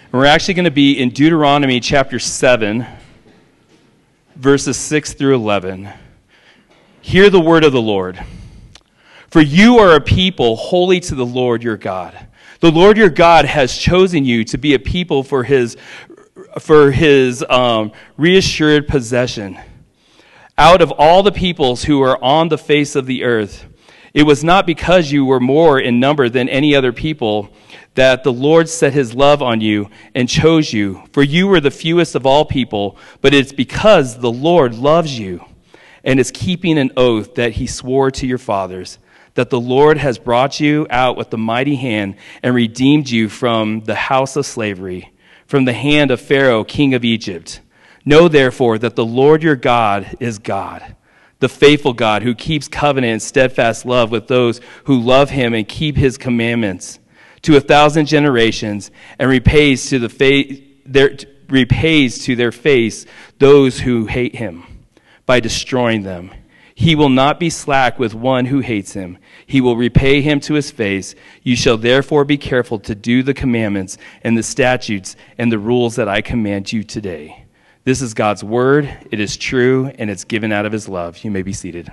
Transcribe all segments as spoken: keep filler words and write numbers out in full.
And we're actually going to be in Deuteronomy chapter seven, verses six through eleven. Hear the word of the Lord. For you are a people holy to the Lord your God. The Lord your God has chosen you to be a people for his, for his um, reassured possession. Out of all the peoples who are on the face of the earth, it was not because you were more in number than any other people that the Lord set his love on you and chose you. For you were the fewest of all people, but it's because the Lord loves you and is keeping an oath that he swore to your fathers, that the Lord has brought you out with a mighty hand and redeemed you from the house of slavery, from the hand of Pharaoh, king of Egypt. Know therefore that the Lord your God is God, the faithful God who keeps covenant and steadfast love with those who love him and keep his commandments to a thousand generations, and repays to the fa- their repays to their face those who hate him by destroying them. He will not be slack with one who hates him. He will repay him to his face. You shall therefore be careful to do the commandments and the statutes and the rules that I command you today. This is God's word. It is true, and it's given out of his love. You may be seated.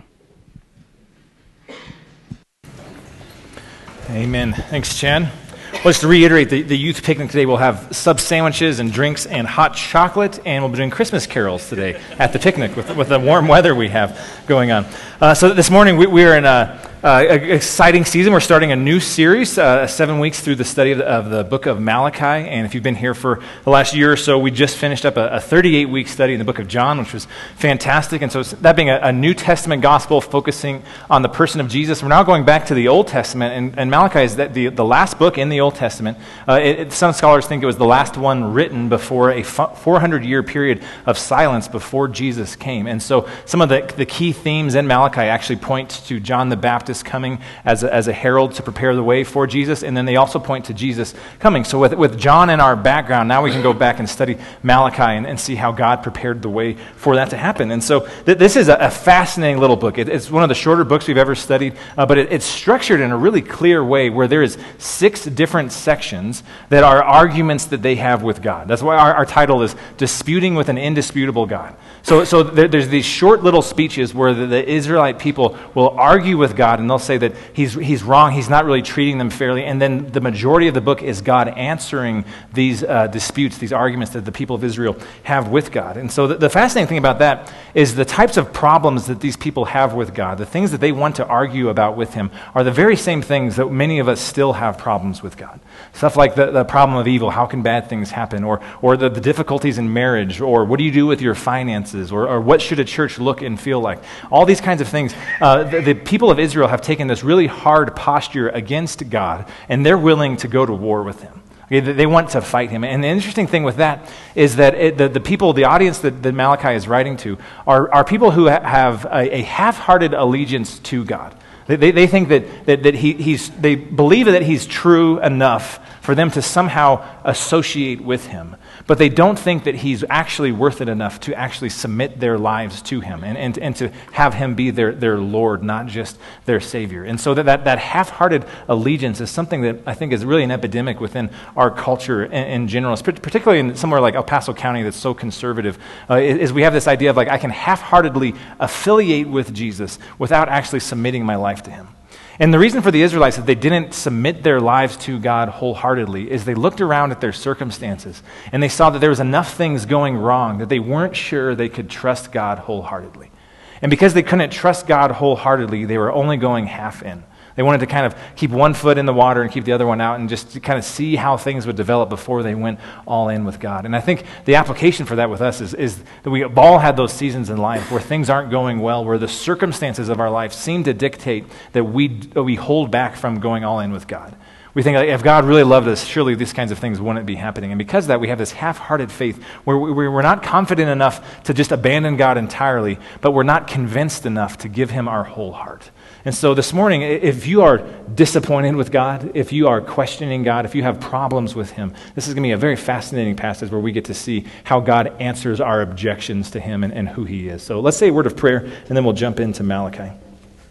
Amen. Thanks, Chen. Well, just to reiterate, the, the youth picnic today will have sub sandwiches and drinks and hot chocolate, and we'll be doing Christmas carols today at the picnic with, with the warm weather we have going on. Uh, so this morning we, we are in a Uh, an exciting season. We're starting a new series, uh, seven weeks through the study of the, of the book of Malachi. And if you've been here for the last year or so, we just finished up a, a thirty-eight week study in the book of John, which was fantastic. And so that being a, a New Testament gospel focusing on the person of Jesus, we're now going back to the Old Testament. And, and Malachi is that the, the last book in the Old Testament. Uh, it, it, some scholars think it was the last one written before a four hundred year period of silence before Jesus came. And so some of the, the key themes in Malachi actually point to John the Baptist coming as a, as a herald to prepare the way for Jesus, and then they also point to Jesus coming. So with, with John in our background, now we can go back and study Malachi and, and see how God prepared the way for that to happen. And so th- this is a, a fascinating little book. It, it's one of the shorter books we've ever studied, uh, but it, it's structured in a really clear way where there is six different sections that are arguments that they have with God. That's why our, our title is Disputing with an Indisputable God. So, so there, there's these short little speeches where the, the Israelite people will argue with God, and they'll say that he's he's wrong, he's not really treating them fairly, and then the majority of the book is God answering these uh, disputes, these arguments that the people of Israel have with God. And so the, the fascinating thing about that is the types of problems that these people have with God, the things that they want to argue about with him, are the very same things that many of us still have problems with God. Stuff like the, the problem of evil, how can bad things happen, or or the, the difficulties in marriage, or what do you do with your finances, or, or what should a church look and feel like? All these kinds of things. Uh, the, the people of Israel have taken this really hard posture against God, and they're willing to go to war with him. Okay, they want to fight him. And the interesting thing with that is that it, the, the people, the audience that, that Malachi is writing to, are, are people who ha- have a, a half-hearted allegiance to God. They, they, they think that, that, that he, he's, they believe that he's true enough for them to somehow associate with him. But they don't think that he's actually worth it enough to actually submit their lives to him and, and, and to have him be their, their Lord, not just their Savior. And so that, that, that half-hearted allegiance is something that I think is really an epidemic within our culture in, in general, particularly in somewhere like El Paso County that's so conservative, uh, is we have this idea of like, I can half-heartedly affiliate with Jesus without actually submitting my life to him. And the reason for the Israelites that they didn't submit their lives to God wholeheartedly is they looked around at their circumstances and they saw that there was enough things going wrong that they weren't sure they could trust God wholeheartedly. And because they couldn't trust God wholeheartedly, they were only going half in. They wanted to kind of keep one foot in the water and keep the other one out and just to kind of see how things would develop before they went all in with God. And I think the application for that with us is, is that we all had those seasons in life where things aren't going well, where the circumstances of our life seem to dictate that we, we hold back from going all in with God. We think, like, if God really loved us, surely these kinds of things wouldn't be happening. And because of that, we have this half-hearted faith where we're not confident enough to just abandon God entirely, but we're not convinced enough to give him our whole heart. And so this morning, if you are disappointed with God, if you are questioning God, if you have problems with him, this is going to be a very fascinating passage where we get to see how God answers our objections to him and, and who he is. So let's say a word of prayer, and then we'll jump into Malachi.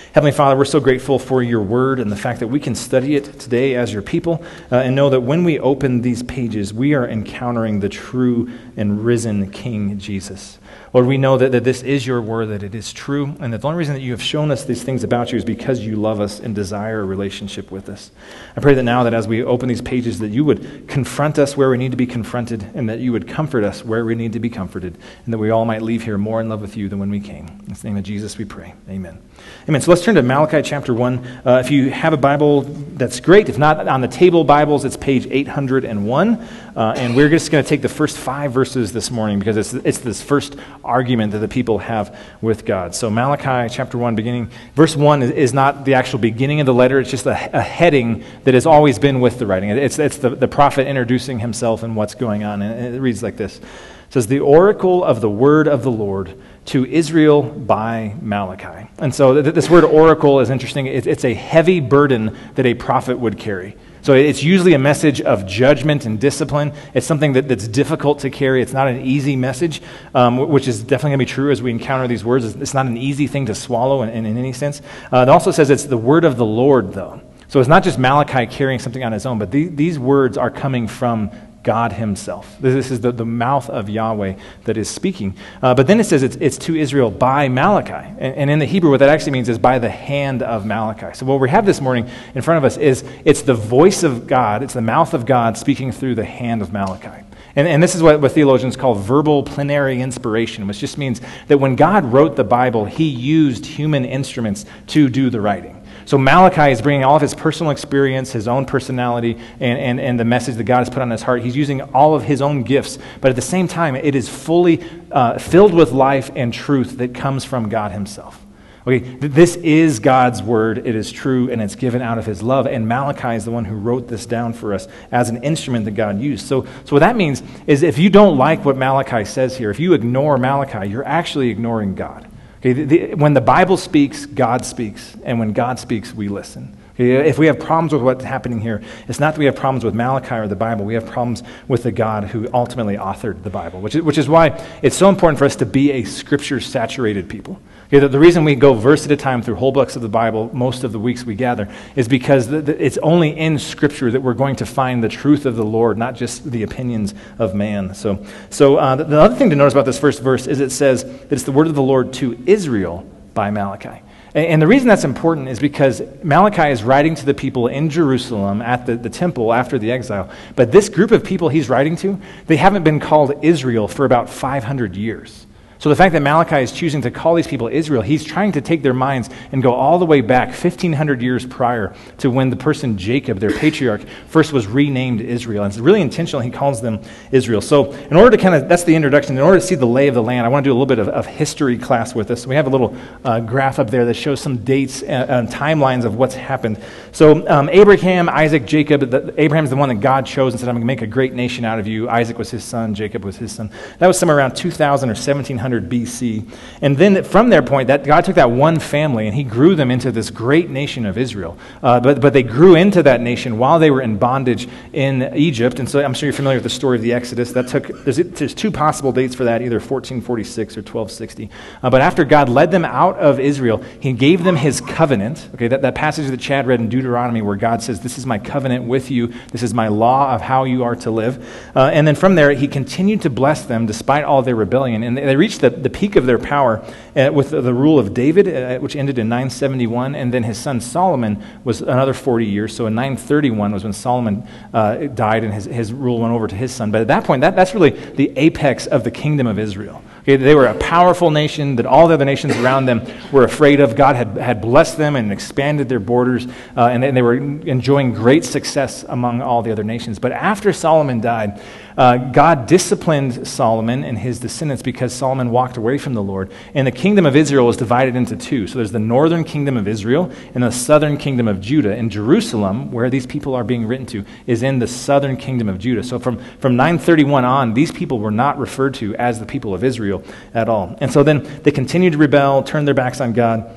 Heavenly Father, we're so grateful for your word and the fact that we can study it today as your people uh, and know that when we open these pages, we are encountering the true and risen King Jesus. Lord, we know that, that this is your word, that it is true, and that the only reason that you have shown us these things about you is because you love us and desire a relationship with us. I pray that now that as we open these pages, that you would confront us where we need to be confronted, and that you would comfort us where we need to be comforted, and that we all might leave here more in love with you than when we came. In the name of Jesus we pray. Amen. Amen. So let's turn to Malachi chapter one. Uh, if you have a Bible, that's great. If not, on the table Bibles, it's page eight hundred one. Uh, and we're just going to take the first five verses this morning because it's, it's this first argument that the people have with God. So Malachi chapter one, beginning, verse one is, is not the actual beginning of the letter. It's just a, a heading that has always been with the writing. It's, it's the, the prophet introducing himself and what's going on. And it reads like this. It says, "The oracle of the word of the Lord to Israel by Malachi." And so th- this word oracle is interesting. It, it's a heavy burden that a prophet would carry. So it's usually a message of judgment and discipline. It's something that, that's difficult to carry. It's not an easy message, um, which is definitely going to be true as we encounter these words. It's not an easy thing to swallow in, in, in any sense. Uh, it also says it's the word of the Lord, though. So it's not just Malachi carrying something on his own, but the, these words are coming from God himself. This is the, the mouth of Yahweh that is speaking. Uh, but then it says it's, it's to Israel by Malachi. And, and in the Hebrew, what that actually means is by the hand of Malachi. So what we have this morning in front of us is it's the voice of God, it's the mouth of God speaking through the hand of Malachi. And, and this is what, what theologians call verbal plenary inspiration, which just means that when God wrote the Bible, he used human instruments to do the writing. So Malachi is bringing all of his personal experience, his own personality, and, and, and the message that God has put on his heart. He's using all of his own gifts, but at the same time, it is fully uh, filled with life and truth that comes from God himself. Okay, this is God's word. It is true, and it's given out of his love. And Malachi is the one who wrote this down for us as an instrument that God used. So, so what that means is if you don't like what Malachi says here, if you ignore Malachi, you're actually ignoring God. Okay, the, the, when the Bible speaks, God speaks. And when God speaks, we listen. Okay, if we have problems with what's happening here, it's not that we have problems with Malachi or the Bible. We have problems with the God who ultimately authored the Bible, which is, which is why it's so important for us to be a scripture-saturated people. Okay, the, the reason we go verse at a time through whole books of the Bible most of the weeks we gather is because the, the, it's only in Scripture that we're going to find the truth of the Lord, not just the opinions of man. So, so uh, the, the other thing to notice about this first verse is it says that it's the word of the Lord to Israel by Malachi. And the reason that's important is because Malachi is writing to the people in Jerusalem at the, the temple after the exile. But this group of people he's writing to, they haven't been called Israel for about five hundred years. So the fact that Malachi is choosing to call these people Israel, he's trying to take their minds and go all the way back fifteen hundred years prior to when the person Jacob, their patriarch, first was renamed Israel. And it's really intentional. He calls them Israel. So in order to kind of, that's the introduction. In order to see the lay of the land, I want to do a little bit of, of history class with us. We have a little uh, graph up there that shows some dates and, and timelines of what's happened. So um, Abraham, Isaac, Jacob, the, Abraham's the one that God chose and said, I'm going to make a great nation out of you. Isaac was his son. Jacob was his son. That was somewhere around two thousand or seventeen hundred B C. And then from their point, that God took that one family and he grew them into this great nation of Israel. Uh, but, but they grew into that nation while they were in bondage in Egypt. And so I'm sure you're familiar with the story of the Exodus. That took, there's, there's two possible dates for that, either fourteen forty-six or twelve sixty. Uh, but after God led them out of Israel, he gave them his covenant. Okay, that, that passage that Chad read in Deuteronomy where God says, this is my covenant with you. This is my law of how you are to live. Uh, and then from there, he continued to bless them despite all their rebellion. And they reached the, the peak of their power uh, with the, the rule of David, uh, which ended in nine seventy-one, and then his son Solomon was another forty years. So in nine thirty-one was when Solomon uh, died and his, his rule went over to his son. But at that point, that, that's really the apex of the kingdom of Israel. Okay, they were a powerful nation that all the other nations around them were afraid of. God had, had blessed them and expanded their borders, uh, and, and they were enjoying great success among all the other nations. But after Solomon died, uh, God disciplined Solomon and his descendants because Solomon walked away from the Lord. And the kingdom of Israel was divided into two. So there's the northern kingdom of Israel and the southern kingdom of Judah. And Jerusalem, where these people are being written to, is in the southern kingdom of Judah. So from, from nine thirty-one on, these people were not referred to as the people of Israel at all. And so then they continued to rebel, turn their backs on God.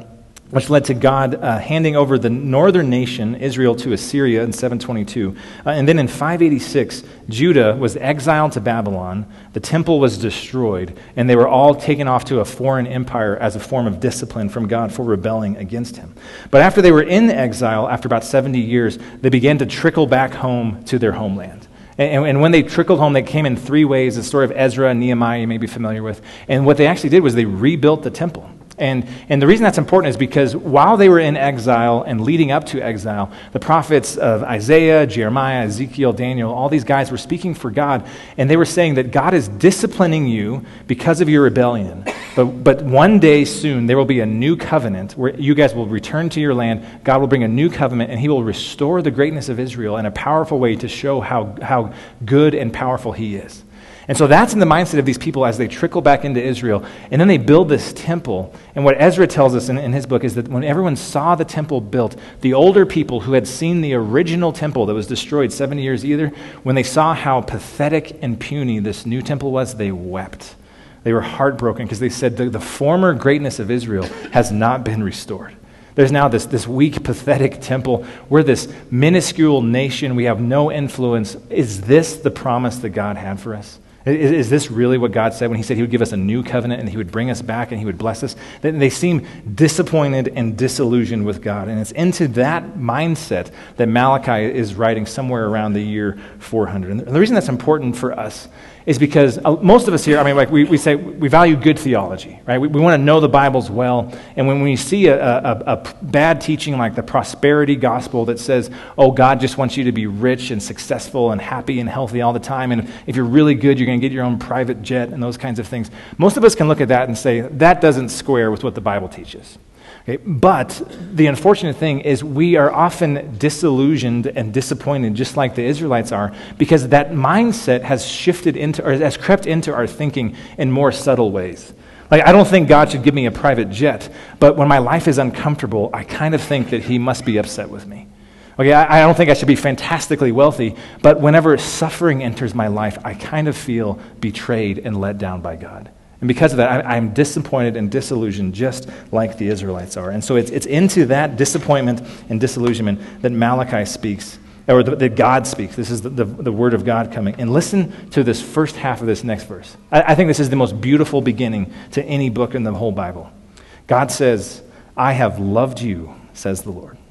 which led to God uh, handing over the northern nation, Israel, to Assyria in seven twenty-two. Uh, and then in five eighty-six, Judah was exiled to Babylon, the temple was destroyed, and they were all taken off to a foreign empire as a form of discipline from God for rebelling against him. But after they were in exile, after about seventy years, they began to trickle back home to their homeland. And, and when they trickled home, they came in three ways. The story of Ezra and Nehemiah you may be familiar with. And what they actually did was they rebuilt the temple. And, and the reason that's important is because while they were in exile and leading up to exile, the prophets of Isaiah, Jeremiah, Ezekiel, Daniel, all these guys were speaking for God, and they were saying that God is disciplining you because of your rebellion. But, but one day soon, there will be a new covenant where you guys will return to your land. God will bring a new covenant, and he will restore the greatness of Israel in a powerful way to show how, how good and powerful he is. And so that's in the mindset of these people as they trickle back into Israel. And then they build this temple. And what Ezra tells us in, in his book is that when everyone saw the temple built, the older people who had seen the original temple that was destroyed seventy years either, when they saw how pathetic and puny this new temple was, they wept. They were heartbroken because they said the, the former greatness of Israel has not been restored. There's now this, this weak, pathetic temple. We're this minuscule nation. We have no influence. Is this the promise that God had for us? Is, is this really what God said when he said he would give us a new covenant and he would bring us back and he would bless us? They, they seem disappointed and disillusioned with God. And it's into that mindset that Malachi is writing somewhere around the year four hundred. And the reason that's important for us is because most of us here, I mean, like we, we say, we value good theology, right? We, we want to know the Bibles well. And when we see a, a, a bad teaching like the prosperity gospel that says, oh, God just wants you to be rich and successful and happy and healthy all the time, and if you're really good, you're going to get your own private jet and those kinds of things. Most of us can look at that and say, that doesn't square with what the Bible teaches. Okay? But the unfortunate thing is we are often disillusioned and disappointed, just like the Israelites are, because that mindset has shifted into, or has crept into our thinking in more subtle ways. Like, I don't think God should give me a private jet, but when my life is uncomfortable, I kind of think that he must be upset with me. Okay, I, I don't think I should be fantastically wealthy, but whenever suffering enters my life, I kind of feel betrayed and let down by God. And because of that, I, I'm disappointed and disillusioned just like the Israelites are. And so it's, it's into that disappointment and disillusionment that Malachi speaks, or the, that God speaks. This is the, the, the word of God coming. And listen to this first half of this next verse. I, I think this is the most beautiful beginning to any book in the whole Bible. God says, I have loved you, says the Lord.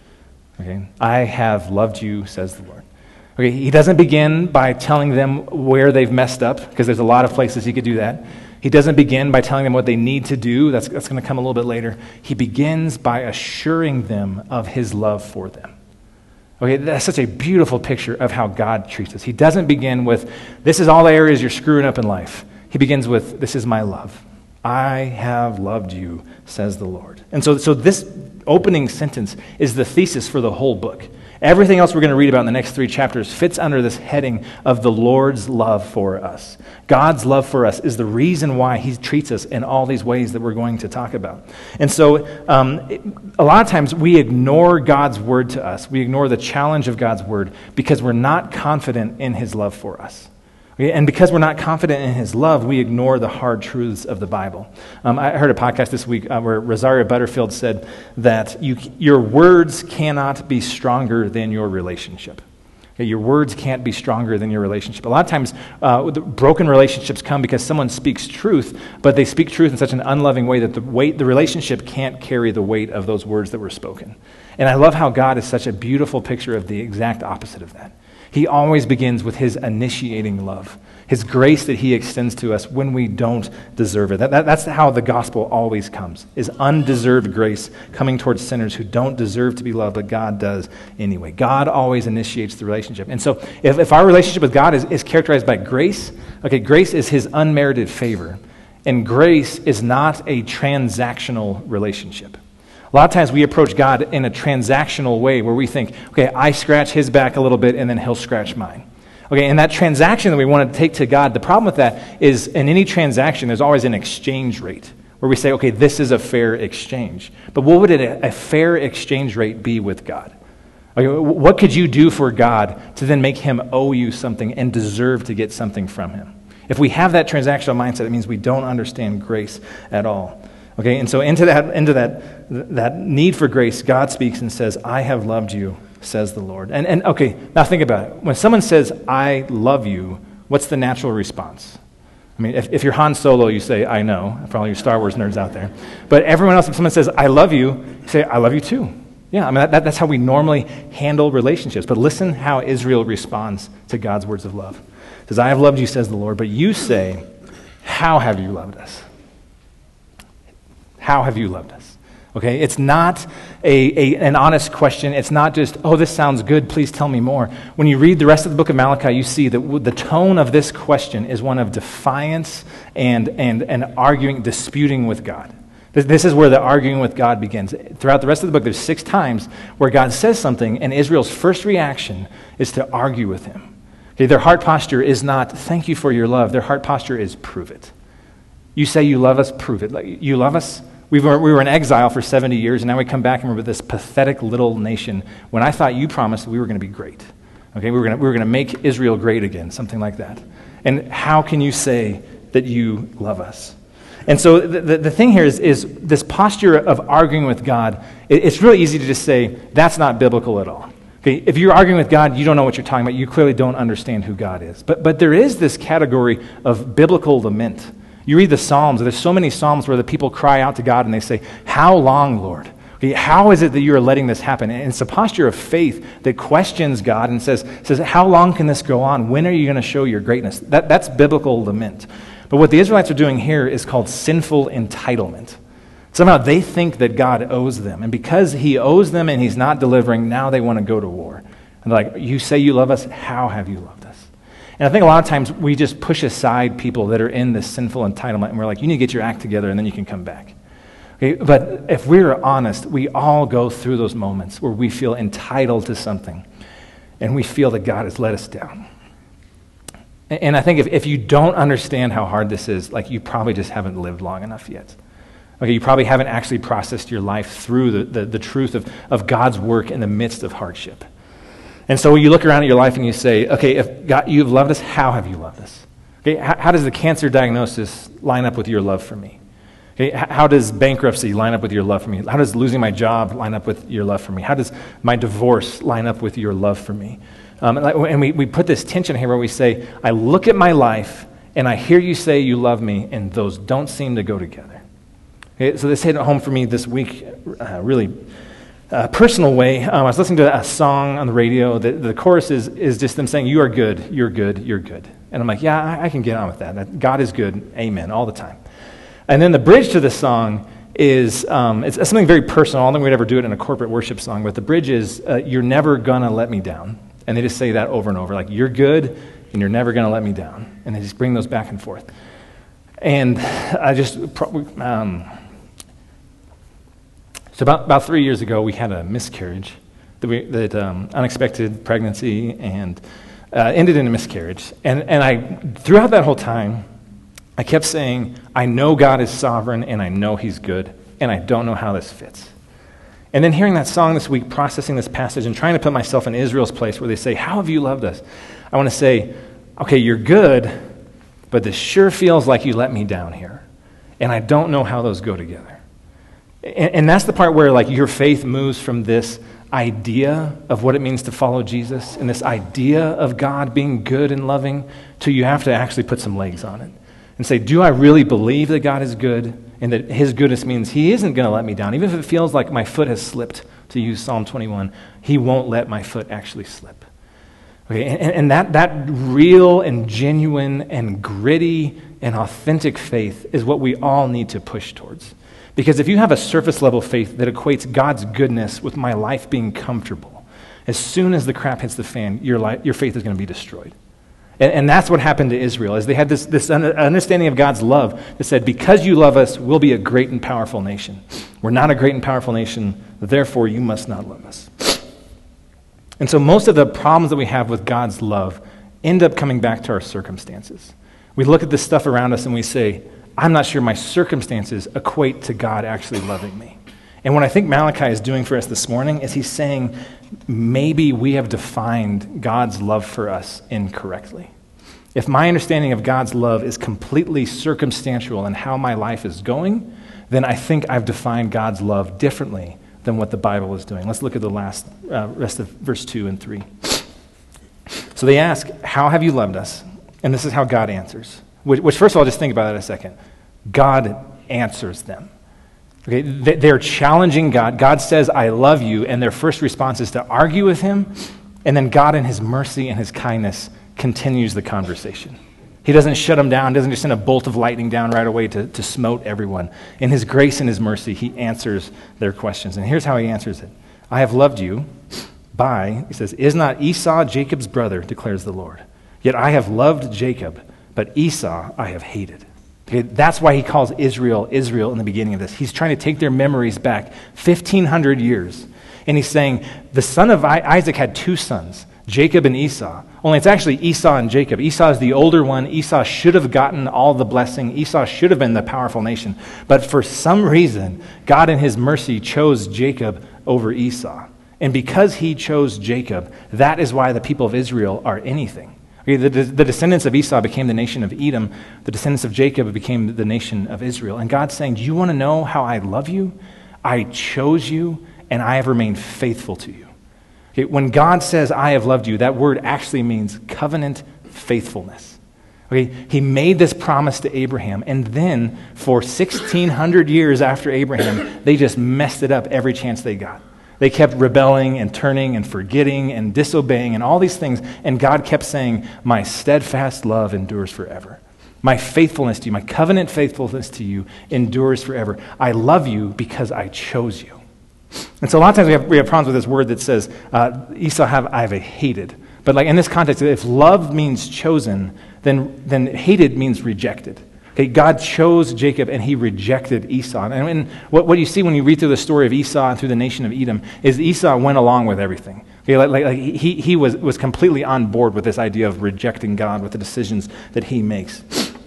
Okay, I have loved you, says the Lord. Okay, he doesn't begin by telling them where they've messed up, because there's a lot of places he could do that. He doesn't begin by telling them what they need to do. That's, that's going to come a little bit later. He begins by assuring them of his love for them. Okay, that's such a beautiful picture of how God treats us. He doesn't begin with, this is all the areas you're screwing up in life. He begins with, this is my love. I have loved you, says the Lord. And so, so this opening sentence is the thesis for the whole book. Everything else we're going to read about in the next three chapters fits under this heading of the Lord's love for us. God's love for us is the reason why he treats us in all these ways that we're going to talk about. And so um, it, a lot of times we ignore God's word to us. We ignore the challenge of God's word because we're not confident in his love for us. And because we're not confident in his love, we ignore the hard truths of the Bible. Um, I heard a podcast this week uh, where Rosaria Butterfield said that you, your words cannot be stronger than your relationship. Okay, your words can't be stronger than your relationship. A lot of times, uh, the broken relationships come because someone speaks truth, but they speak truth in such an unloving way that the weight, the relationship can't carry the weight of those words that were spoken. And I love how God is such a beautiful picture of the exact opposite of that. He always begins with his initiating love, his grace that he extends to us when we don't deserve it. That, that, that's how the gospel always comes, is undeserved grace coming towards sinners who don't deserve to be loved, but God does anyway. God always initiates the relationship. And so if, if our relationship with God is, is characterized by grace, okay, grace is his unmerited favor, and grace is not a transactional relationship. A lot of times we approach God in a transactional way where we think, okay, I scratch his back a little bit and then he'll scratch mine. Okay, and that transaction that we want to take to God, the problem with that is in any transaction, there's always an exchange rate where we say, okay, this is a fair exchange. But what would a, a fair exchange rate be with God? Okay, what could you do for God to then make him owe you something and deserve to get something from him? If we have that transactional mindset, it means we don't understand grace at all. Okay, and so into that, into that, that need for grace, God speaks and says, I have loved you, says the Lord. And, and okay, now think about it. When someone says, I love you, what's the natural response? I mean, if, if you're Han Solo, you say, I know, for all you Star Wars nerds out there. But everyone else, if someone says, I love you, you say, I love you too. Yeah, I mean, that, that, that's how we normally handle relationships. But listen how Israel responds to God's words of love. It says, I have loved you, says the Lord, but you say, how have you loved us? How have you loved us? Okay, it's not a, a, an honest question. It's not just, oh, this sounds good, please tell me more. When you read the rest of the book of Malachi, you see that the tone of this question is one of defiance and, and, and arguing, disputing with God. This, this is where the arguing with God begins. Throughout the rest of the book, there's six times where God says something, and Israel's first reaction is to argue with him. Okay, their heart posture is not, thank you for your love. Their heart posture is, prove it. You say you love us, prove it. Like, you love us? We were, we were in exile for seventy years, and now we come back and we're this pathetic little nation when I thought you promised we were going to be great. Okay, we were going to, we were going to make Israel great again, something like that. And how can you say that you love us? And so the, the, the thing here is, is this posture of arguing with God, it, it's really easy to just say, that's not biblical at all. Okay, if you're arguing with God, you don't know what you're talking about. You clearly don't understand who God is. But, but there is this category of biblical lament. You read the Psalms, there's so many Psalms where the people cry out to God and they say, how long, Lord? Okay, how is it that you are letting this happen? And it's a posture of faith that questions God and says, says how long can this go on? When are you going to show your greatness? That, that's biblical lament. But what the Israelites are doing here is called sinful entitlement. Somehow they think that God owes them. And because he owes them and he's not delivering, now they want to go to war. And they're like, you say you love us? How have you loved us? And I think a lot of times we just push aside people that are in this sinful entitlement, and we're like, you need to get your act together, and then you can come back. Okay? But if we're honest, we all go through those moments where we feel entitled to something, and we feel that God has let us down. And I think if, if you don't understand how hard this is, like you probably just haven't lived long enough yet. Okay, you probably haven't actually processed your life through the, the, the truth of, of God's work in the midst of hardship. And so you look around at your life and you say, okay, if God, you've loved us, how have you loved us? Okay, how, how does the cancer diagnosis line up with your love for me? Okay, how does bankruptcy line up with your love for me? How does losing my job line up with your love for me? How does my divorce line up with your love for me? Um, and we, we put this tension here where we say, I look at my life and I hear you say you love me, and those don't seem to go together. Okay, so this hit home for me this week, uh, really uh, personal way. Um, I was listening to a song on the radio. The, the chorus is, is just them saying, you are good, you're good, you're good. And I'm like, yeah, I, I can get on with that. that. God is good, amen, all the time. And then the bridge to the song is, um, it's, it's something very personal. I don't think we'd ever do it in a corporate worship song, but the bridge is, uh, you're never gonna let me down. And they just say that over and over, like, you're good, and you're never gonna let me down. And they just bring those back and forth. And I just, um, so about, about three years ago, we had a miscarriage, that, we, that um, unexpected pregnancy, and uh, ended in a miscarriage. And, and I, throughout that whole time, I kept saying, I know God is sovereign, and I know he's good, and I don't know how this fits. And then hearing that song this week, processing this passage, and trying to put myself in Israel's place where they say, how have you loved us? I want to say, okay, you're good, but this sure feels like you let me down here. And I don't know how those go together. And, and that's the part where, like, your faith moves from this idea of what it means to follow Jesus and this idea of God being good and loving to you have to actually put some legs on it and say, do I really believe that God is good and that his goodness means he isn't going to let me down? Even if it feels like my foot has slipped, to use Psalm twenty-one, he won't let my foot actually slip. Okay, and, and that, that real and genuine and gritty and authentic faith is what we all need to push towards. Because if you have a surface level faith that equates God's goodness with my life being comfortable, as soon as the crap hits the fan, your, life, your faith is going to be destroyed. And, and that's what happened to Israel, is they had this, this understanding of God's love that said, because you love us, we'll be a great and powerful nation. We're not a great and powerful nation, therefore you must not love us. And so most of the problems that we have with God's love end up coming back to our circumstances. We look at this stuff around us and we say, I'm not sure my circumstances equate to God actually loving me. And what I think Malachi is doing for us this morning is he's saying, maybe we have defined God's love for us incorrectly. If my understanding of God's love is completely circumstantial in how my life is going, then I think I've defined God's love differently than what the Bible is doing. Let's look at the last uh, rest of verse two and three. So they ask, how have you loved us? And this is how God answers. Which, which first of all, just think about that a second. God answers them. Okay, they're challenging God. God says, I love you, and their first response is to argue with him, and then God in his mercy and his kindness continues the conversation. He doesn't shut them down, doesn't just send a bolt of lightning down right away to, to smote everyone. In his grace and his mercy, he answers their questions. And here's how he answers it. I have loved you by, he says, is not Esau Jacob's brother, declares the Lord. Yet I have loved Jacob, but Esau I have hated. Okay, that's why he calls Israel, Israel in the beginning of this. He's trying to take their memories back fifteen hundred years. And he's saying, the son of Isaac had two sons, Jacob and Esau. Only it's actually Esau and Jacob. Esau is the older one. Esau should have gotten all the blessing. Esau should have been the powerful nation. But for some reason, God in his mercy chose Jacob over Esau. And because he chose Jacob, that is why the people of Israel are anything. Okay, the, the descendants of Esau became the nation of Edom. The descendants of Jacob became the nation of Israel. And God's saying, do you want to know how I love you? I chose you, and I have remained faithful to you. Okay, when God says, I have loved you, that word actually means covenant faithfulness. Okay, he made this promise to Abraham, and then for sixteen hundred years after Abraham, they just messed it up every chance they got. They kept rebelling and turning and forgetting and disobeying and all these things. And God kept saying, my steadfast love endures forever. My faithfulness to you, my covenant faithfulness to you endures forever. I love you because I chose you. And so a lot of times we have, we have problems with this word that says, uh, Esau have, I have a hated. But like in this context, if love means chosen, then, then hated means rejected. Okay, God chose Jacob and he rejected Esau. And, and what, what you see when you read through the story of Esau and through the nation of Edom is Esau went along with everything. Okay, like, like, like he, he was, was completely on board with this idea of rejecting God with the decisions that he makes.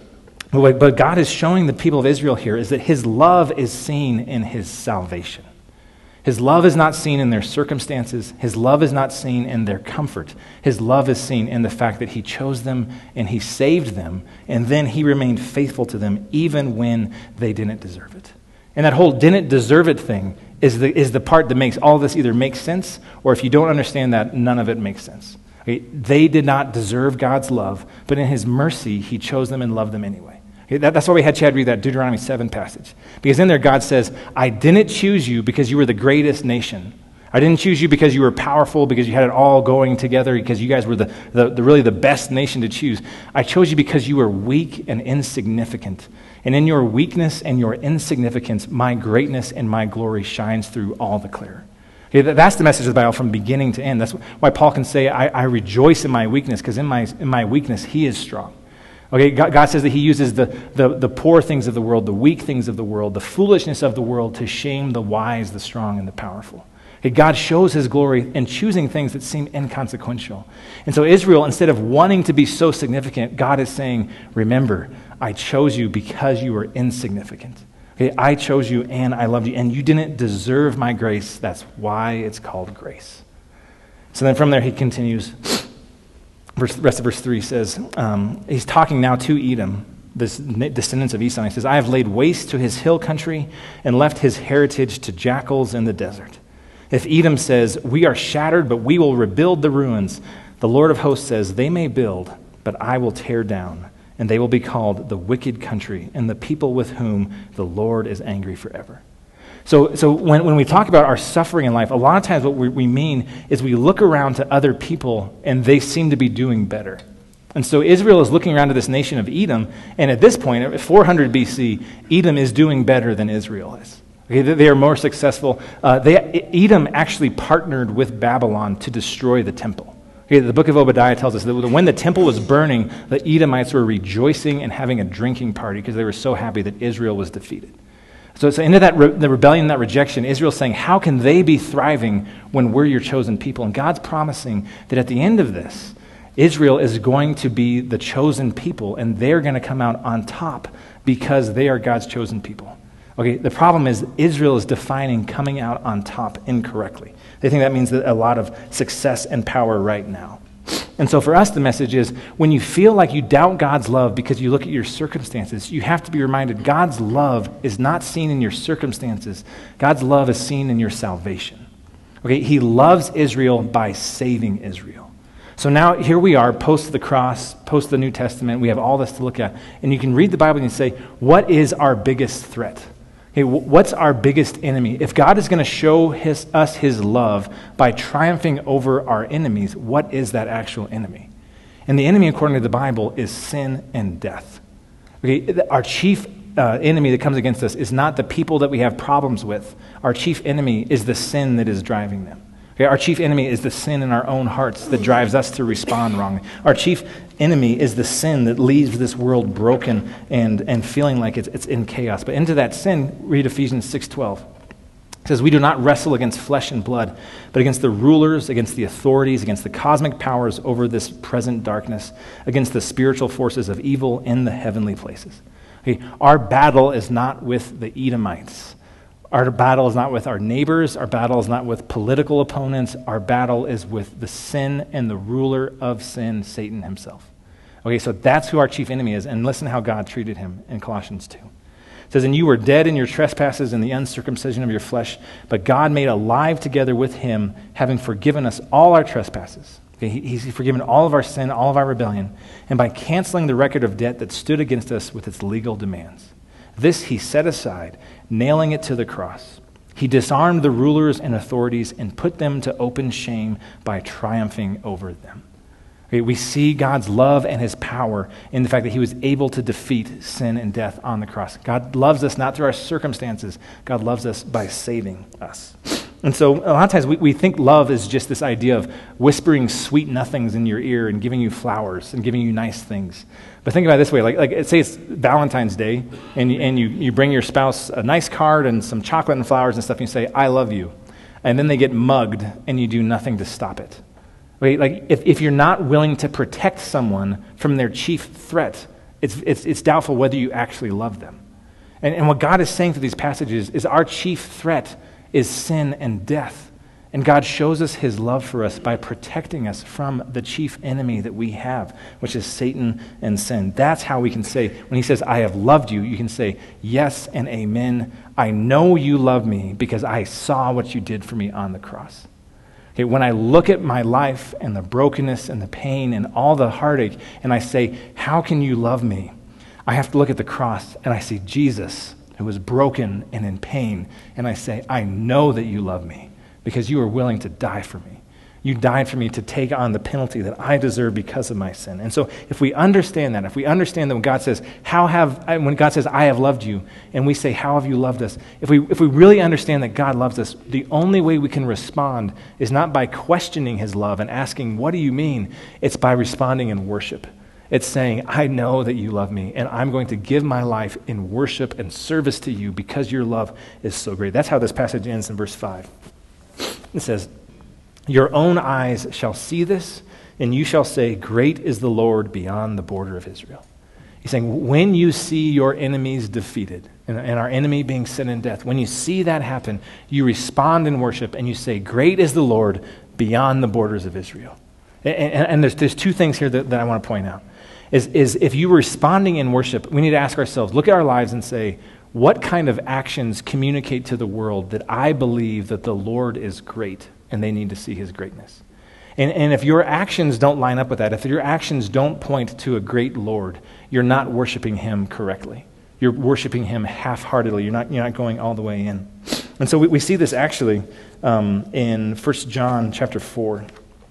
But, but God is showing the people of Israel here is that his love is seen in his salvation. His love is not seen in their circumstances. His love is not seen in their comfort. His love is seen in the fact that he chose them and he saved them, and then he remained faithful to them even when they didn't deserve it. And that whole didn't deserve it thing is the, is the part that makes all this either make sense, or if you don't understand that, none of it makes sense. Okay? They did not deserve God's love, but in his mercy, he chose them and loved them anyway. Okay, that, that's why we had Chad read that Deuteronomy seven passage. Because in there, God says, I didn't choose you because you were the greatest nation. I didn't choose you because you were powerful, because you had it all going together, because you guys were the, the, the really the best nation to choose. I chose you because you were weak and insignificant. And in your weakness and your insignificance, my greatness and my glory shines through all the clearer. Okay, that, that's the message of the Bible from beginning to end. That's why Paul can say, I, I rejoice in my weakness, because in my, in my weakness, he is strong. Okay, God, God says that he uses the, the, the poor things of the world, the weak things of the world, the foolishness of the world to shame the wise, the strong, and the powerful. Okay, God shows his glory in choosing things that seem inconsequential. And so Israel, instead of wanting to be so significant, God is saying, remember, I chose you because you were insignificant. Okay, I chose you and I loved you, and you didn't deserve my grace. That's why it's called grace. So then from there he continues. Verse, the rest of verse three says, um, he's talking now to Edom, this descendants of Esau. He says, I have laid waste to his hill country and left his heritage to jackals in the desert. If Edom says, we are shattered, but we will rebuild the ruins, the Lord of hosts says, they may build, but I will tear down, and they will be called the wicked country, and the people with whom the Lord is angry forever. So, so when, when we talk about our suffering in life, a lot of times what we, we mean is we look around to other people and they seem to be doing better. And so Israel is looking around to this nation of Edom, and at this point, at four hundred B C, Edom is doing better than Israel is. Okay, they are more successful. Uh, they, Edom actually partnered with Babylon to destroy the temple. Okay, the book of Obadiah tells us that when the temple was burning, the Edomites were rejoicing and having a drinking party because they were so happy that Israel was defeated. So, so into that re- the rebellion, that rejection, Israel's saying, how can they be thriving when we're your chosen people? And God's promising that at the end of this, Israel is going to be the chosen people, and they're going to come out on top because they are God's chosen people. Okay, the problem is Israel is defining coming out on top incorrectly. They think that means that a lot of success and power right now. And so for us, the message is when you feel like you doubt God's love because you look at your circumstances, you have to be reminded God's love is not seen in your circumstances. God's love is seen in your salvation. Okay, he loves Israel by saving Israel. So now here we are, post the cross, post the New Testament. We have all this to look at. And you can read the Bible and you say, what is our biggest threat? Okay, what's our biggest enemy? If God is going to show his, us his love by triumphing over our enemies, what is that actual enemy? And the enemy, according to the Bible, is sin and death. Okay, our chief uh, enemy that comes against us is not the people that we have problems with. Our chief enemy is the sin that is driving them. Okay, our chief enemy is the sin in our own hearts that drives us to respond wrongly. Our chief enemy is the sin that leaves this world broken and, and feeling like it's, it's in chaos. But into that sin, read Ephesians six twelve. It says, we do not wrestle against flesh and blood, but against the rulers, against the authorities, against the cosmic powers over this present darkness, against the spiritual forces of evil in the heavenly places. Okay, our battle is not with the Edomites. Our battle is not with our neighbors. Our battle is not with political opponents. Our battle is with the sin and the ruler of sin, Satan himself. Okay, so that's who our chief enemy is. And listen how God treated him in Colossians two. It says, and you were dead in your trespasses and the uncircumcision of your flesh, but God made alive together with him, having forgiven us all our trespasses. Okay, he, he's forgiven all of our sin, all of our rebellion, and by canceling the record of debt that stood against us with its legal demands. This he set aside, nailing it to the cross. He disarmed the rulers and authorities and put them to open shame by triumphing over them. Okay, we see God's love and his power in the fact that he was able to defeat sin and death on the cross. God loves us not through our circumstances. God loves us by saving us. And so a lot of times we, we think love is just this idea of whispering sweet nothings in your ear and giving you flowers and giving you nice things. But think about it this way, like, like say it's Valentine's Day, and, you, and you, you bring your spouse a nice card and some chocolate and flowers and stuff, and you say, I love you. And then they get mugged, and you do nothing to stop it. Okay, like if, if you're not willing to protect someone from their chief threat, it's, it's, it's doubtful whether you actually love them. And, and what God is saying through these passages is our chief threat is sin and death. And God shows us his love for us by protecting us from the chief enemy that we have, which is Satan and sin. That's how we can say, when he says, I have loved you, you can say, yes and amen. I know you love me because I saw what you did for me on the cross. Okay, when I look at my life and the brokenness and the pain and all the heartache, and I say, how can you love me? I have to look at the cross and I see Jesus, who was broken and in pain, and I say, I know that you love me because you were willing to die for me. You died for me to take on the penalty that I deserve because of my sin. And so if we understand that, if we understand that when God says, how have, when God says, I have loved you, and we say, how have you loved us? If we, if we really understand that God loves us, the only way we can respond is not by questioning his love and asking, what do you mean? It's by responding in worship. It's saying, I know that you love me, and I'm going to give my life in worship and service to you because your love is so great. That's how this passage ends in verse five. It says, your own eyes shall see this, and you shall say, great is the Lord beyond the border of Israel. He's saying, when you see your enemies defeated, and, and our enemy being sin and death, when you see that happen, you respond in worship, and you say, great is the Lord beyond the borders of Israel. And, and, and there's, there's two things here that, that I want to point out. Is, is if you were responding in worship, we need to ask ourselves, look at our lives and say, what kind of actions communicate to the world that I believe that the Lord is great and they need to see his greatness? And, and if your actions don't line up with that, if your actions don't point to a great Lord, you're not worshiping him correctly. You're worshiping him half-heartedly. You're not, you're not going all the way in. And so we, we see this actually um, in First John chapter four.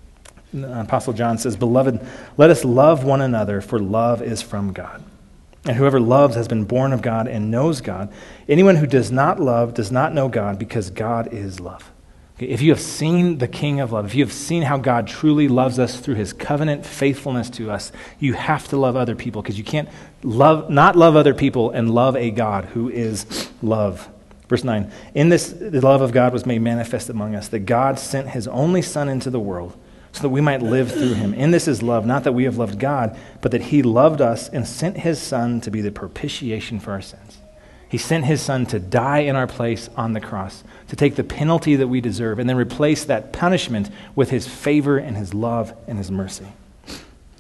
Apostle John says, beloved, let us love one another, for love is from God. And whoever loves has been born of God and knows God. Anyone who does not love does not know God, because God is love. Okay, if you have seen the King of love, if you have seen how God truly loves us through his covenant faithfulness to us, you have to love other people, because you can't love not love other people and love a God who is love. Verse nine, in this the love of God was made manifest among us, that God sent his only Son into the world, so that we might live through him. In this is love, not that we have loved God, but that he loved us and sent his Son to be the propitiation for our sins. He sent his Son to die in our place on the cross, to take the penalty that we deserve, and then replace that punishment with his favor and his love and his mercy.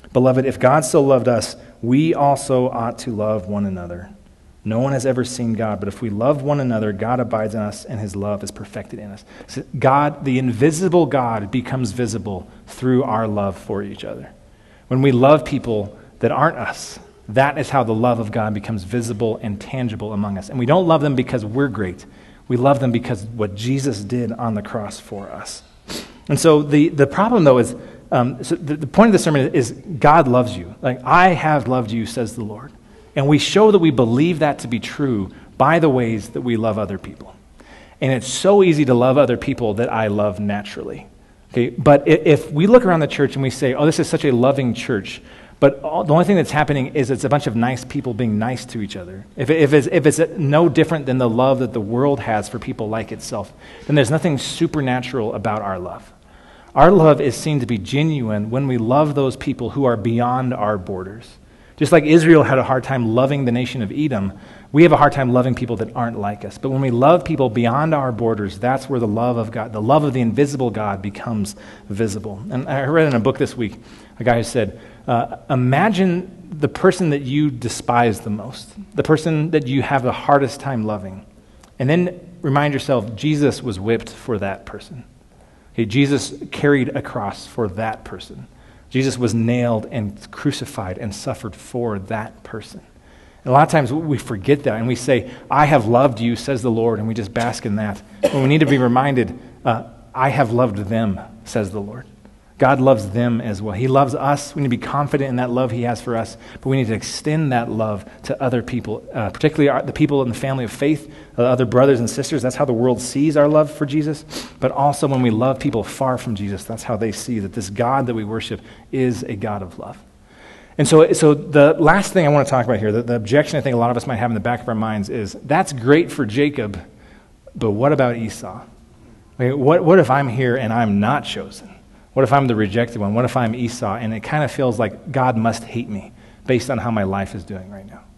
Beloved, if God so loved us, we also ought to love one another. No one has ever seen God, but if we love one another, God abides in us, and his love is perfected in us. So God, the invisible God, becomes visible through our love for each other. When we love people that aren't us, that is how the love of God becomes visible and tangible among us. And we don't love them because we're great. We love them because what Jesus did on the cross for us. And so the, the problem, though, is um, so the, the point of the sermon is God loves you. Like, I have loved you, says the Lord. And we show that we believe that to be true by the ways that we love other people. And it's so easy to love other people that I love naturally. Okay, but if we look around the church and we say, oh, this is such a loving church, but all, the only thing that's happening is it's a bunch of nice people being nice to each other. If, if, it's, if it's no different than the love that the world has for people like itself, then there's nothing supernatural about our love. Our love is seen to be genuine when we love those people who are beyond our borders. Just like Israel had a hard time loving the nation of Edom, we have a hard time loving people that aren't like us. But when we love people beyond our borders, that's where the love of God, the love of the invisible God, becomes visible. And I read in a book this week a guy who said, uh, imagine the person that you despise the most, the person that you have the hardest time loving, and then remind yourself, Jesus was whipped for that person. Okay, Jesus carried a cross for that person. Jesus was nailed and crucified and suffered for that person. And a lot of times we forget that and we say, I have loved you, says the Lord, and we just bask in that. When we need to be reminded, uh, I have loved them, says the Lord. God loves them as well. He loves us. We need to be confident in that love he has for us, but we need to extend that love to other people, uh, particularly our, the people in the family of faith, uh, other brothers and sisters. That's how the world sees our love for Jesus. But also when we love people far from Jesus, that's how they see that this God that we worship is a God of love. And so, so the last thing I want to talk about here, the, the objection I think a lot of us might have in the back of our minds is, that's great for Jacob, but what about Esau? Like, what, what if I'm here and I'm not chosen? What if I'm the rejected one? What if I'm Esau? And it kind of feels like God must hate me based on how my life is doing right now.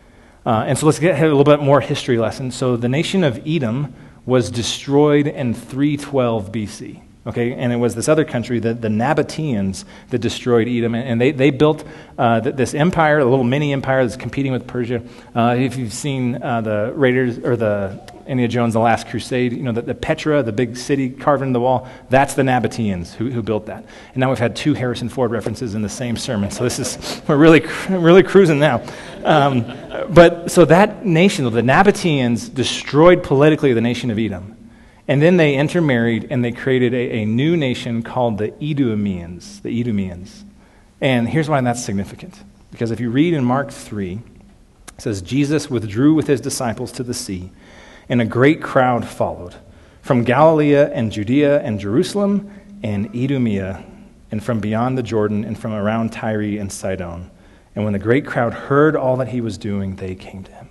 Uh, and so let's get a little bit more history lesson. So the nation of Edom was destroyed in three twelve B C. Okay, and it was this other country, the, the Nabateans, that destroyed Edom. And they, they built uh, this empire, a little mini empire that's competing with Persia. Uh, if you've seen uh, the Raiders, or the Indiana Jones, The Last Crusade, you know, the, the Petra, the big city carved into the wall, that's the Nabateans who, who built that. And now we've had two Harrison Ford references in the same sermon. So this is, we're really, really cruising now. Um, but so that nation, the Nabateans, destroyed politically the nation of Edom. And then they intermarried and they created a, a new nation called the Edomians, the Edomians. And here's why that's significant. Because if you read in Mark three, it says, Jesus withdrew with his disciples to the sea, and a great crowd followed from Galilee and Judea and Jerusalem and Idumea, and from beyond the Jordan and from around Tyre and Sidon. And when the great crowd heard all that he was doing, they came to him.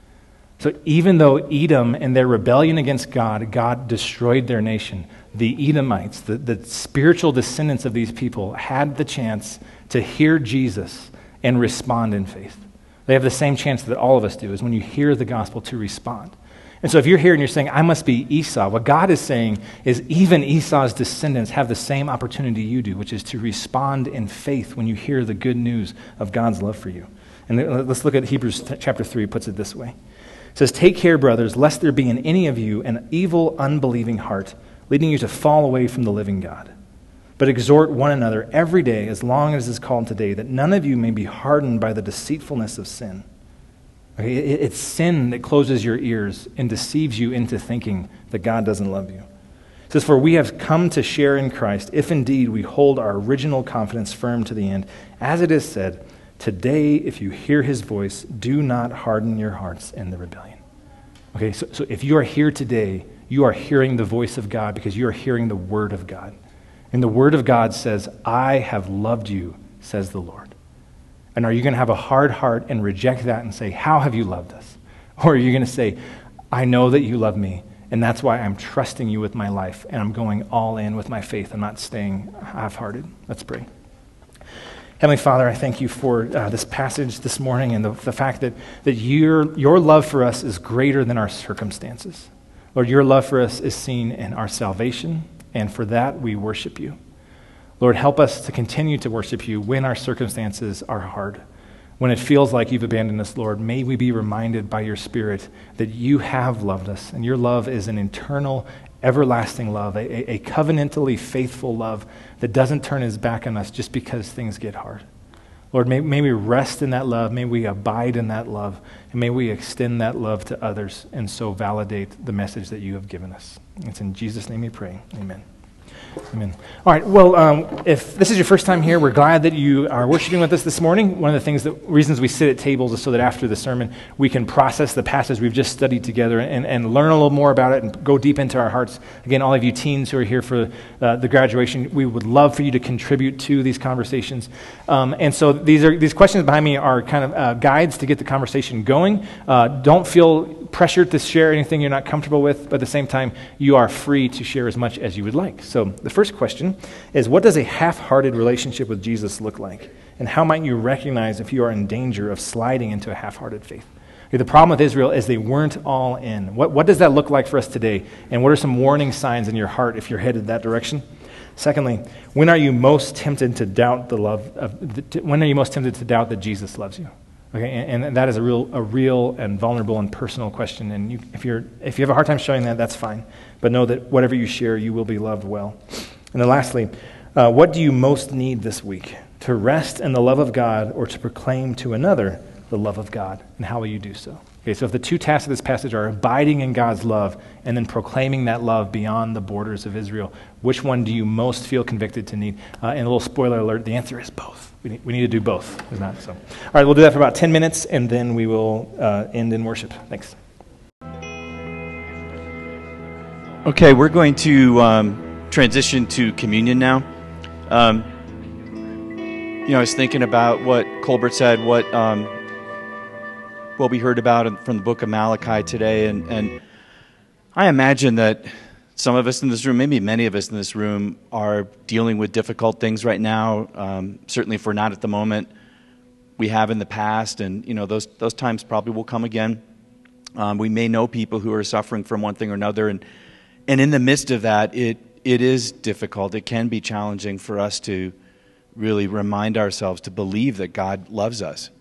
So even though Edom, in their rebellion against God, God destroyed their nation, the Edomites, the, the spiritual descendants of these people, had the chance to hear Jesus and respond in faith. They have the same chance that all of us do, is when you hear the gospel to respond. And so if you're here and you're saying, I must be Esau, what God is saying is even Esau's descendants have the same opportunity you do, which is to respond in faith when you hear the good news of God's love for you. And let's look at Hebrews chapter three, puts it this way. It says, take care, brothers, lest there be in any of you an evil, unbelieving heart, leading you to fall away from the living God. But exhort one another every day, as long as it is called today, that none of you may be hardened by the deceitfulness of sin. Okay, it's sin that closes your ears and deceives you into thinking that God doesn't love you. It says, for we have come to share in Christ, if indeed we hold our original confidence firm to the end. As it is said, today, if you hear his voice, do not harden your hearts in the rebellion. Okay, so, so if you are here today, you are hearing the voice of God because you are hearing the word of God. And the word of God says, I have loved you, says the Lord. And are you going to have a hard heart and reject that and say, how have you loved us? Or are you going to say, I know that you love me, and that's why I'm trusting you with my life, and I'm going all in with my faith. I'm not staying half-hearted. Let's pray. Heavenly Father, I thank you for uh, this passage this morning and the, the fact that, that your, your love for us is greater than our circumstances. Lord, your love for us is seen in our salvation, and for that we worship you. Lord, help us to continue to worship you when our circumstances are hard. When it feels like you've abandoned us, Lord, may we be reminded by your Spirit that you have loved us, and your love is an eternal, everlasting love, a, a covenantally faithful love that doesn't turn his back on us just because things get hard. Lord, may, may we rest in that love, may we abide in that love, and may we extend that love to others and so validate the message that you have given us. It's in Jesus' name we pray. Amen. Amen. All right, well, um, if this is your first time here, we're glad that you are worshiping with us this morning. One of the things that reasons we sit at tables is so that after the sermon, we can process the passage we've just studied together and, and learn a little more about it and go deep into our hearts. Again, all of you teens who are here for uh, the graduation, we would love for you to contribute to these conversations. Um, and so these are these questions behind me are kind of uh, guides to get the conversation going. Uh, don't feel pressured to share anything you're not comfortable with, but at the same time, you are free to share as much as you would like. So the first question is, what does a half-hearted relationship with Jesus look like? And how might you recognize if you are in danger of sliding into a half-hearted faith? Okay, the problem with Israel is they weren't all in. What, what does that look like for us today? And what are some warning signs in your heart if you're headed that direction? Secondly, when are you most tempted to doubt the love of, the, when are you most tempted to doubt that Jesus loves you? Okay, and, and that is a real, a real and vulnerable and personal question. And you, if you're, if you have a hard time showing that, that's fine. But know that whatever you share, you will be loved well. And then lastly, uh, what do you most need this week? To rest in the love of God or to proclaim to another the love of God? And how will you do so? Okay, so if the two tasks of this passage are abiding in God's love and then proclaiming that love beyond the borders of Israel, which one do you most feel convicted to need? Uh, and a little spoiler alert, the answer is both. We need, we need to do both. Is not so. All right, we'll do that for about ten minutes, and then we will uh, end in worship. Thanks. Okay, we're going to um, transition to communion now. Um, you know, I was thinking about what Colbert said, what um, what we heard about from the book of Malachi today, and, and I imagine that some of us in this room, maybe many of us in this room, are dealing with difficult things right now. Um, certainly, if we're not at the moment, we have in the past, and you know those those times probably will come again. Um, we may know people who are suffering from one thing or another, and and in the midst of that, it it is difficult. It can be challenging for us to really remind ourselves to believe that God loves us.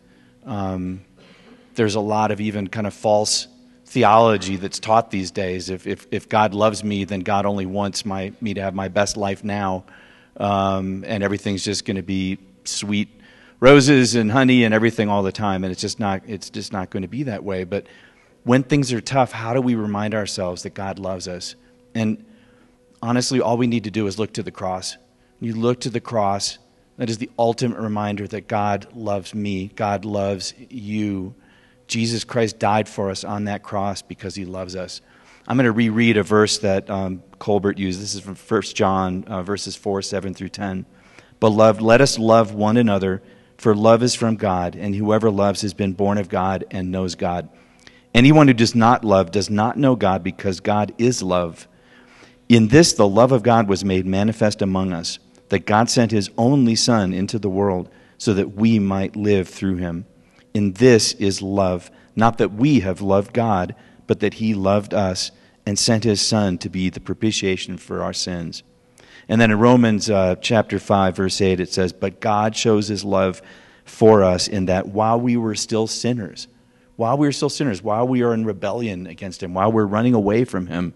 Um, there's a lot of even kind of false theology that's taught these days. If if, if God loves me, then God only wants my me to have my best life now, um, and everything's just going to be sweet roses and honey and everything all the time. And it's just not it's just not going to be that way. But when things are tough, how do we remind ourselves that God loves us? And honestly, all we need to do is look to the cross. You look to the cross. That is the ultimate reminder that God loves me. God loves you. Jesus Christ died for us on that cross because he loves us. I'm going to reread a verse that um, Colbert used. This is from First John, uh, verses four, seven through ten. Beloved, let us love one another, for love is from God, and whoever loves has been born of God and knows God. Anyone who does not love does not know God, because God is love. In this, the love of God was made manifest among us, that God sent his only Son into the world so that we might live through him. In this is love, not that we have loved God, but that he loved us and sent his Son to be the propitiation for our sins. And then in Romans uh, chapter five, verse eight, it says, but God shows his love for us in that while we were still sinners, while we were still sinners, while we are in rebellion against him, while we're running away from him,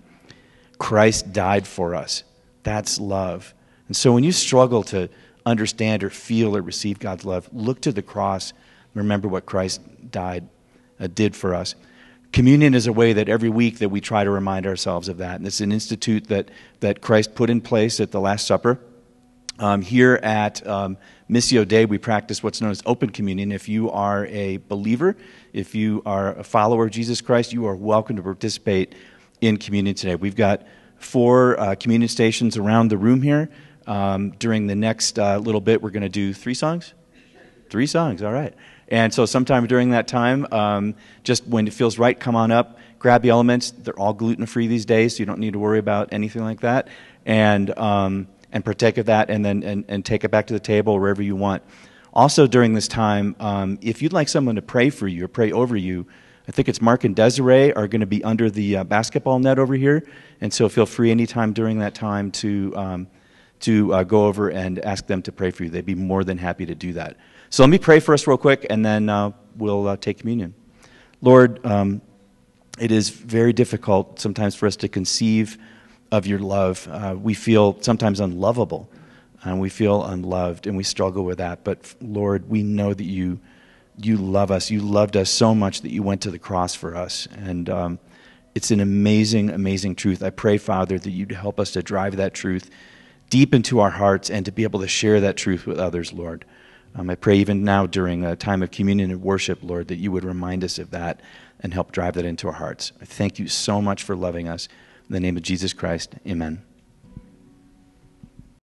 Christ died for us. That's love. And so when you struggle to understand or feel or receive God's love, look to the cross. Remember what Christ died, uh, did for us. Communion is a way that every week that we try to remind ourselves of that. And it's an institute that, that Christ put in place at the Last Supper. Um, here at um, Missio Dei, we practice what's known as open communion. If you are a believer, if you are a follower of Jesus Christ, you are welcome to participate in communion today. We've got four uh, communion stations around the room here. Um, during the next uh, little bit, we're going to do three songs? Three songs, all right. And so sometime during that time, um, just when it feels right, come on up, grab the elements. They're all gluten-free these days, so you don't need to worry about anything like that. And um, and partake of that, and then and, and take it back to the table wherever you want. Also during this time, um, if you'd like someone to pray for you or pray over you, I think it's Mark and Desiree are going to be under the uh, basketball net over here. And so feel free anytime during that time to um, to uh, go over and ask them to pray for you. They'd be more than happy to do that. So let me pray for us real quick, and then uh, we'll uh, take communion. Lord, um, it is very difficult sometimes for us to conceive of your love. Uh, we feel sometimes unlovable, and we feel unloved, and we struggle with that. But Lord, we know that you you love us. You loved us so much that you went to the cross for us, and um, it's an amazing, amazing truth. I pray, Father, that you'd help us to drive that truth deep into our hearts and to be able to share that truth with others, Lord. Um, I pray even now during a time of communion and worship, Lord, that you would remind us of that and help drive that into our hearts. I thank you so much for loving us. In the name of Jesus Christ, amen.